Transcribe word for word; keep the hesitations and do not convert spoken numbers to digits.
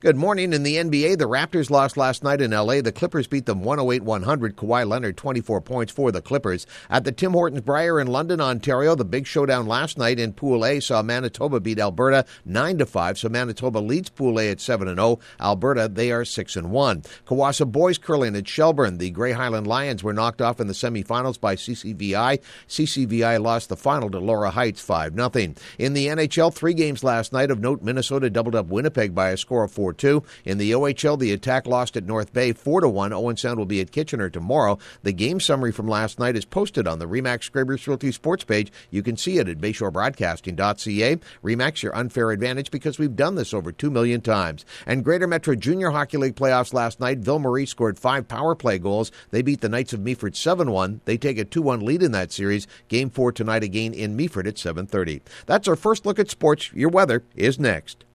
Good morning. In the N B A, the Raptors lost last night in L A. The Clippers beat them one oh eight one hundred. Kawhi Leonard, twenty-four points for the Clippers. At the Tim Hortons Briar in London, Ontario, the big showdown last night in Pool A saw Manitoba beat Alberta nine to five. So Manitoba leads Pool A at seven and oh. Alberta, they are six and one. Kawasa boys curling at Shelburne. The Grey Highland Lions were knocked off in the semifinals by C C V I. C C V I lost the final to Laura Heights five nothing. In the N H L, three games last night. Of note, Minnesota doubled up Winnipeg by a score of four two. In the O H L, the Attack lost at North Bay four to one. Owen Sound will be at Kitchener tomorrow. The game summary from last night is posted on the RE/MAX Scrabers Realty Sports page. You can see it at bayshore broadcasting dot c a. RE/MAX, your unfair advantage, because we've done this over two million times. And Greater Metro Junior Hockey League playoffs last night. Ville Marie scored five power play goals. They beat the Knights of Meaford seven one. They take a two one lead in that series. Game four tonight again in Meaford at seven thirty. That's our first look at sports. Your weather is next.